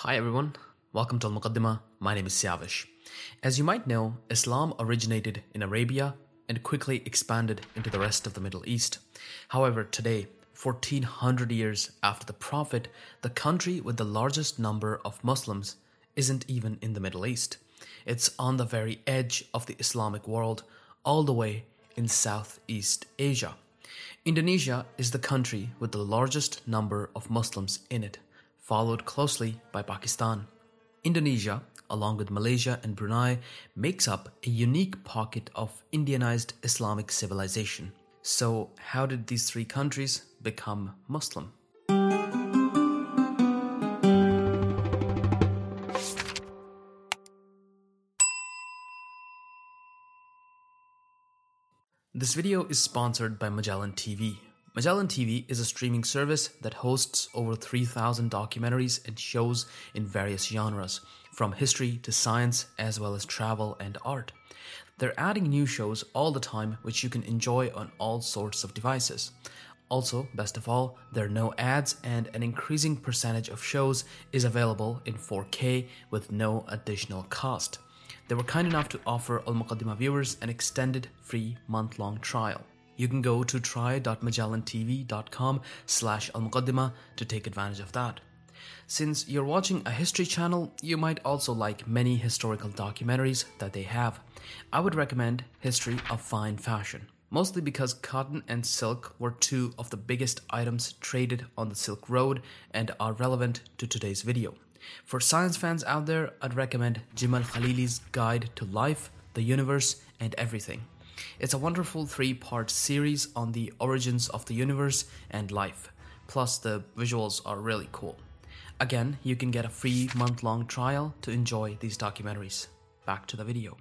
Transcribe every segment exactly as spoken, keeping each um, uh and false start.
Hi everyone, welcome to Al Muqaddimah. My name is Siavish. As you might know, Islam originated in Arabia and quickly expanded into the rest of the Middle East. However, today, fourteen hundred years after the Prophet, the country with the largest number of Muslims isn't even in the Middle East. It's on the very edge of the Islamic world, all the way in Southeast Asia. Indonesia is the country with the largest number of Muslims in it, followed closely by Pakistan. Indonesia, along with Malaysia and Brunei, makes up a unique pocket of Indianized Islamic civilization. So, how did these three countries become Muslim? This video is sponsored by Magellan T V. Magellan T V is a streaming service that hosts over three thousand documentaries and shows in various genres, from history to science, as well as travel and art. They're adding new shows all the time, which you can enjoy on all sorts of devices. Also, best of all, there are no ads, and an increasing percentage of shows is available in four K with no additional cost. They were kind enough to offer Al Muqaddimah viewers an extended free month-long trial. You can go to try dot magellan t v dot com slash al muqaddimah to take advantage of that. Since you're watching a history channel, you might also like many historical documentaries that they have. I would recommend History of Fine Fashion, mostly because cotton and silk were two of the biggest items traded on the Silk Road and are relevant to today's video. For science fans out there, I'd recommend Jim Al-Khalili's Guide to Life, the Universe, and Everything. It's a wonderful three-part series on the origins of the universe and life. Plus, the visuals are really cool. Again, you can get a free month-long trial to enjoy these documentaries. Back to the video.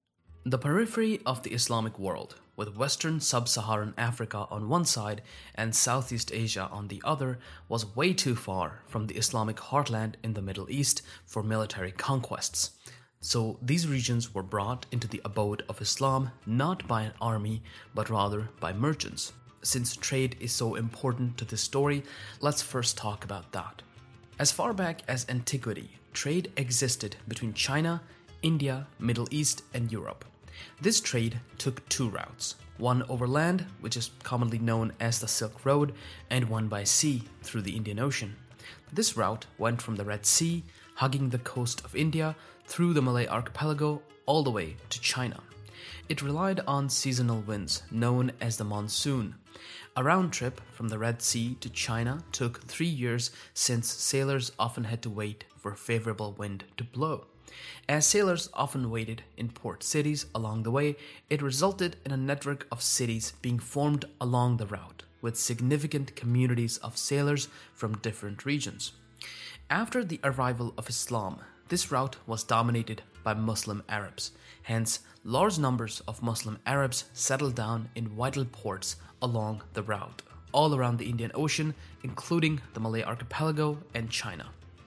The periphery of the Islamic world, with Western Sub-Saharan Africa on one side and Southeast Asia on the other, was way too far from the Islamic heartland in the Middle East for military conquests. So these regions were brought into the abode of Islam not by an army, but rather by merchants. Since trade is so important to this story, let's first talk about that. As far back as antiquity, trade existed between China, India, Middle East, and Europe. This trade took two routes, one over land, which is commonly known as the Silk Road, and one by sea through the Indian Ocean. This route went from the Red Sea, hugging the coast of India, through the Malay archipelago all the way to China. It relied on seasonal winds known as the monsoon. A round trip from the Red Sea to China took three years since sailors often had to wait for favorable wind to blow. As sailors often waited in port cities along the way, it resulted in a network of cities being formed along the route, with significant communities of sailors from different regions. After the arrival of Islam, this route was dominated by Muslim Arabs. Hence, large numbers of Muslim Arabs settled down in vital ports along the route, all around the Indian Ocean, including the Malay archipelago and China.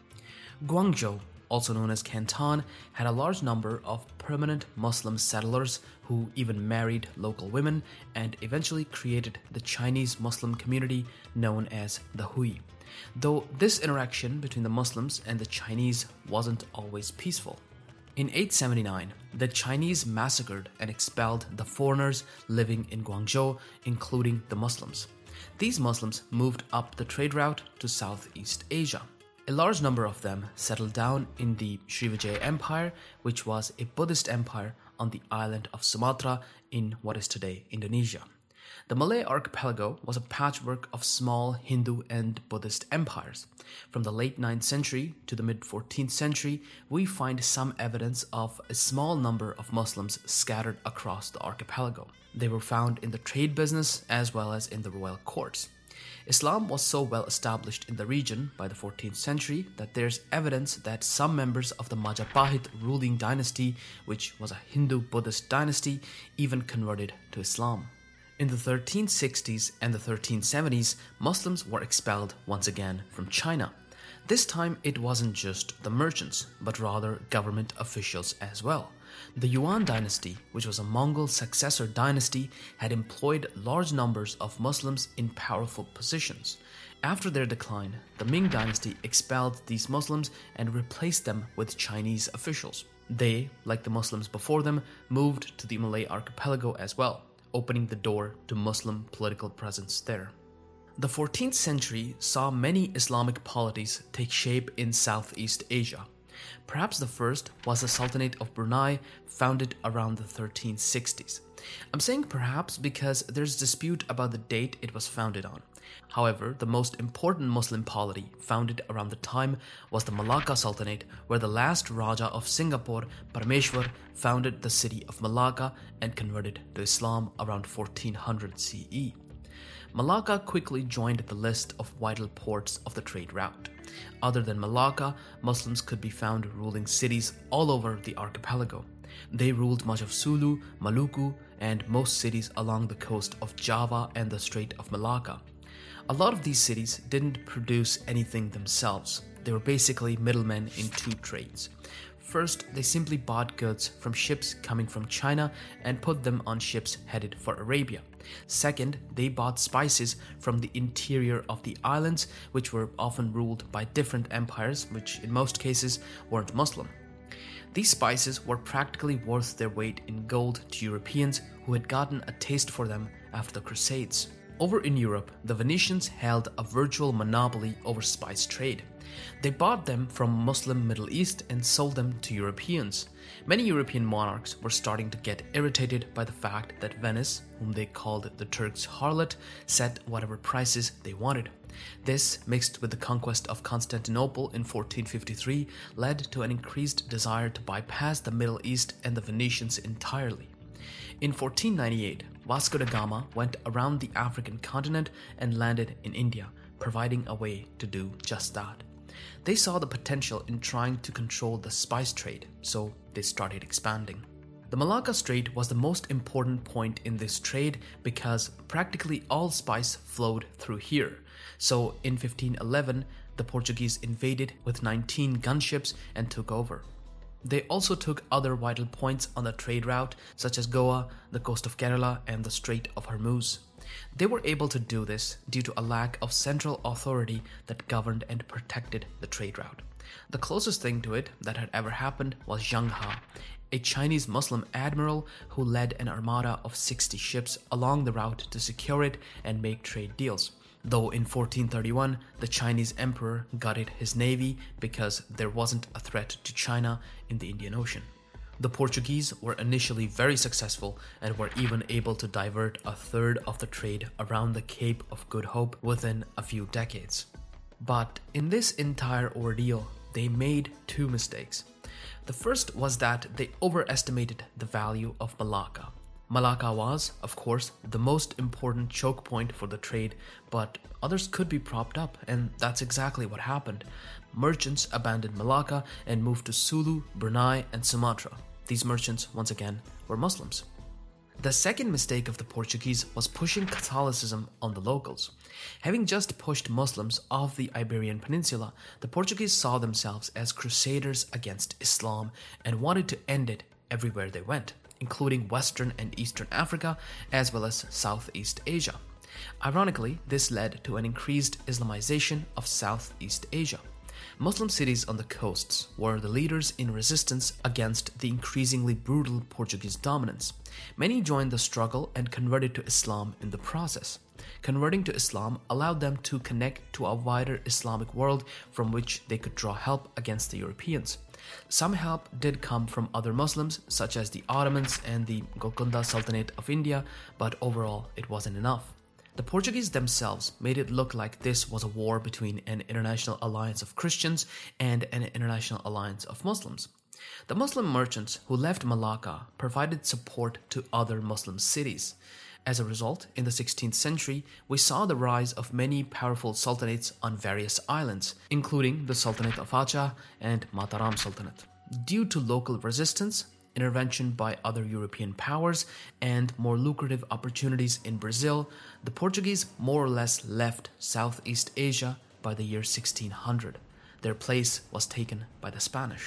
Guangzhou, also known as Canton, had a large number of permanent Muslim settlers who even married local women and eventually created the Chinese Muslim community known as the Hui. Though this interaction between the Muslims and the Chinese wasn't always peaceful. In eight seventy-nine, the Chinese massacred and expelled the foreigners living in Guangzhou, including the Muslims. These Muslims moved up the trade route to Southeast Asia. A large number of them settled down in the Srivijaya Empire, which was a Buddhist empire on the island of Sumatra in what is today Indonesia. The Malay archipelago was a patchwork of small Hindu and Buddhist empires. From the late ninth century to the mid-fourteenth century, we find some evidence of a small number of Muslims scattered across the archipelago. They were found in the trade business as well as in the royal courts. Islam was so well established in the region by the fourteenth century that there's evidence that some members of the Majapahit ruling dynasty, which was a Hindu-Buddhist dynasty, even converted to Islam. In the thirteen sixties and the thirteen seventies, Muslims were expelled once again from China. This time it wasn't just the merchants, but rather government officials as well. The Yuan dynasty, which was a Mongol successor dynasty, had employed large numbers of Muslims in powerful positions. After their decline, the Ming dynasty expelled these Muslims and replaced them with Chinese officials. They, like the Muslims before them, moved to the Malay archipelago as well, opening the door to Muslim political presence there. The fourteenth century saw many Islamic polities take shape in Southeast Asia. Perhaps the first was the Sultanate of Brunei, founded around the thirteen sixties. I'm saying perhaps because there's dispute about the date it was founded on. However, the most important Muslim polity founded around the time was the Malacca Sultanate, where the last Raja of Singapore, Parameshwar, founded the city of Malacca and converted to Islam around fourteen hundred C E. Malacca quickly joined the list of vital ports of the trade route. Other than Malacca, Muslims could be found ruling cities all over the archipelago. They ruled much of Sulu, Maluku, and most cities along the coast of Java and the Strait of Malacca. A lot of these cities didn't produce anything themselves. They were basically middlemen in two trades. First, they simply bought goods from ships coming from China and put them on ships headed for Arabia. Second, they bought spices from the interior of the islands, which were often ruled by different empires, which in most cases weren't Muslim. These spices were practically worth their weight in gold to Europeans who had gotten a taste for them after the Crusades. Over in Europe, the Venetians held a virtual monopoly over spice trade. They bought them from Muslim Middle East and sold them to Europeans. Many European monarchs were starting to get irritated by the fact that Venice, whom they called the Turks' harlot, set whatever prices they wanted. This, mixed with the conquest of Constantinople in fourteen fifty-three, led to an increased desire to bypass the Middle East and the Venetians entirely. In fourteen ninety-eight, Vasco da Gama went around the African continent and landed in India, providing a way to do just that. They saw the potential in trying to control the spice trade, so they started expanding. The Malacca Strait was the most important point in this trade because practically all spice flowed through here. So in fifteen eleven, the Portuguese invaded with nineteen gunships and took over. They also took other vital points on the trade route, such as Goa, the coast of Kerala, and the Strait of Hormuz. They were able to do this due to a lack of central authority that governed and protected the trade route. The closest thing to it that had ever happened was Zheng He, a Chinese Muslim admiral who led an armada of sixty ships along the route to secure it and make trade deals. Though in fourteen thirty-one, the Chinese emperor gutted his navy because there wasn't a threat to China in the Indian Ocean. The Portuguese were initially very successful and were even able to divert a third of the trade around the Cape of Good Hope within a few decades. But in this entire ordeal, they made two mistakes. The first was that they overestimated the value of Malacca. Malacca was, of course, the most important choke point for the trade, but others could be propped up, and that's exactly what happened. Merchants abandoned Malacca and moved to Sulu, Brunei, and Sumatra. These merchants, once again, were Muslims. The second mistake of the Portuguese was pushing Catholicism on the locals. Having just pushed Muslims off the Iberian Peninsula, the Portuguese saw themselves as crusaders against Islam and wanted to end it everywhere they went, including Western and Eastern Africa, as well as Southeast Asia. Ironically, this led to an increased Islamization of Southeast Asia. Muslim cities on the coasts were the leaders in resistance against the increasingly brutal Portuguese dominance. Many joined the struggle and converted to Islam in the process. Converting to Islam allowed them to connect to a wider Islamic world from which they could draw help against the Europeans. Some help did come from other Muslims, such as the Ottomans and the Golconda Sultanate of India, but overall it wasn't enough. The Portuguese themselves made it look like this was a war between an international alliance of Christians and an international alliance of Muslims. The Muslim merchants who left Malacca provided support to other Muslim cities. As a result, in the sixteenth century, we saw the rise of many powerful sultanates on various islands, including the Sultanate of Aceh and Mataram Sultanate. Due to local resistance, intervention by other European powers, and more lucrative opportunities in Brazil, the Portuguese more or less left Southeast Asia by the year sixteen hundred. Their place was taken by the Spanish.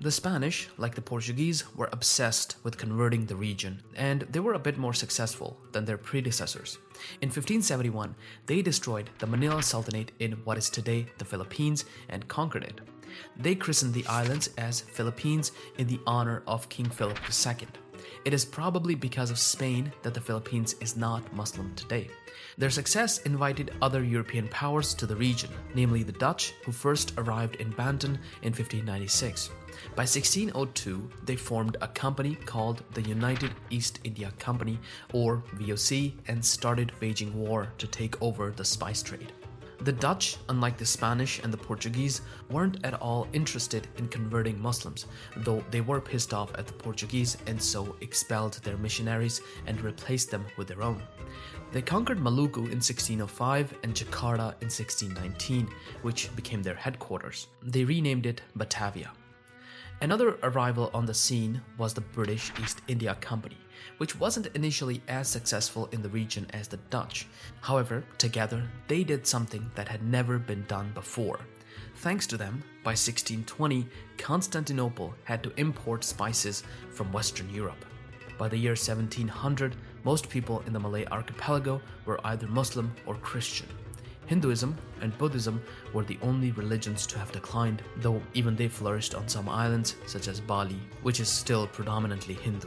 The Spanish, like the Portuguese, were obsessed with converting the region, and they were a bit more successful than their predecessors. In fifteen seventy-one, they destroyed the Manila Sultanate in what is today the Philippines and conquered it. They christened the islands as Philippines in the honor of King Philip the Second. It is probably because of Spain that the Philippines is not Muslim today. Their success invited other European powers to the region, namely the Dutch, who first arrived in Banten in fifteen ninety-six. By sixteen oh two, they formed a company called the United East India Company, or V O C, and started waging war to take over the spice trade. The Dutch, unlike the Spanish and the Portuguese, weren't at all interested in converting Muslims, though they were pissed off at the Portuguese and so expelled their missionaries and replaced them with their own. They conquered Maluku in sixteen oh five and Jakarta in sixteen nineteen, which became their headquarters. They renamed it Batavia. Another arrival on the scene was the British East India Company, which wasn't initially as successful in the region as the Dutch. However, together, they did something that had never been done before. Thanks to them, by sixteen twenty, Constantinople had to import spices from Western Europe. By the year seventeen hundred, most people in the Malay archipelago were either Muslim or Christian. Hinduism and Buddhism were the only religions to have declined, though even they flourished on some islands, such as Bali, which is still predominantly Hindu.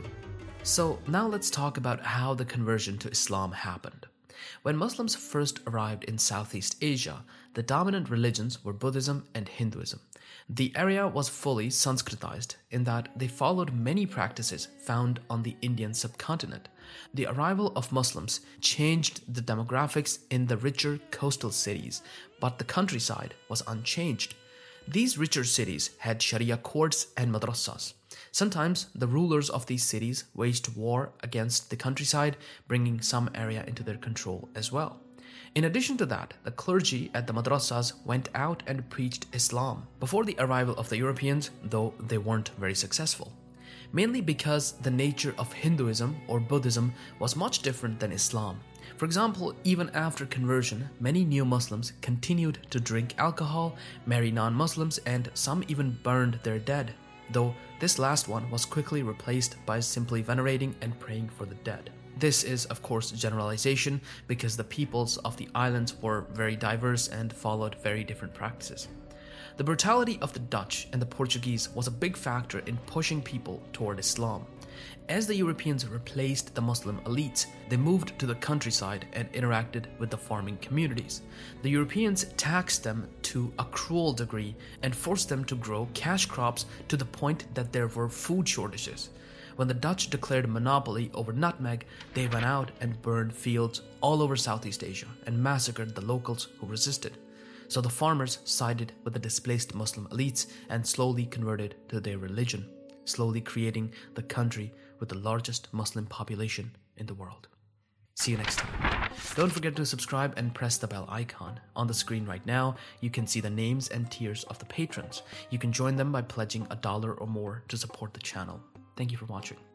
So now let's talk about how the conversion to Islam happened. When Muslims first arrived in Southeast Asia, the dominant religions were Buddhism and Hinduism. The area was fully Sanskritized in that they followed many practices found on the Indian subcontinent. The arrival of Muslims changed the demographics in the richer coastal cities, but the countryside was unchanged. These richer cities had Sharia courts and madrasas. Sometimes the rulers of these cities waged war against the countryside, bringing some area into their control as well. In addition to that, the clergy at the madrasas went out and preached Islam before the arrival of the Europeans, though they weren't very successful. Mainly because the nature of Hinduism or Buddhism was much different than Islam. For example, even after conversion, many new Muslims continued to drink alcohol, marry non-Muslims, and some even burned their dead, though this last one was quickly replaced by simply venerating and praying for the dead. This is, of course, generalization because the peoples of the islands were very diverse and followed very different practices. The brutality of the Dutch and the Portuguese was a big factor in pushing people toward Islam. As the Europeans replaced the Muslim elites, they moved to the countryside and interacted with the farming communities. The Europeans taxed them to a cruel degree and forced them to grow cash crops to the point that there were food shortages. When the Dutch declared monopoly over nutmeg, they went out and burned fields all over Southeast Asia and massacred the locals who resisted. So the farmers sided with the displaced Muslim elites and slowly converted to their religion, slowly creating the country with the largest Muslim population in the world. See you next time. Don't forget to subscribe and press the bell icon. On the screen right now, you can see the names and tiers of the patrons. You can join them by pledging a dollar or more to support the channel. Thank you for watching.